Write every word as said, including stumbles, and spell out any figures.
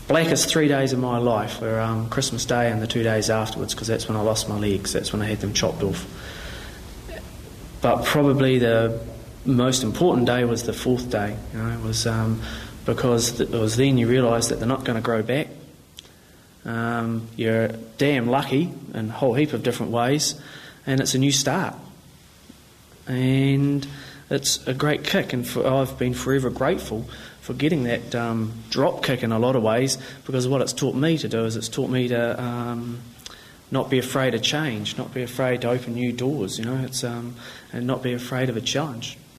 blackest three days of my life were um, Christmas Day and the two days afterwards, because that's when I lost my legs. That's when I had them chopped off. But probably the most important day was the fourth day. You know, it was um, because it was then you realise that they're not going to grow back. Um, you're damn lucky in a whole heap of different ways, and it's a new start. And it's a great kick, and for, I've been forever grateful for getting that um, drop kick in a lot of ways, because what it's taught me to do is it's taught me to um, not be afraid of change, not be afraid to open new doors, you know, it's um, and not be afraid of a challenge.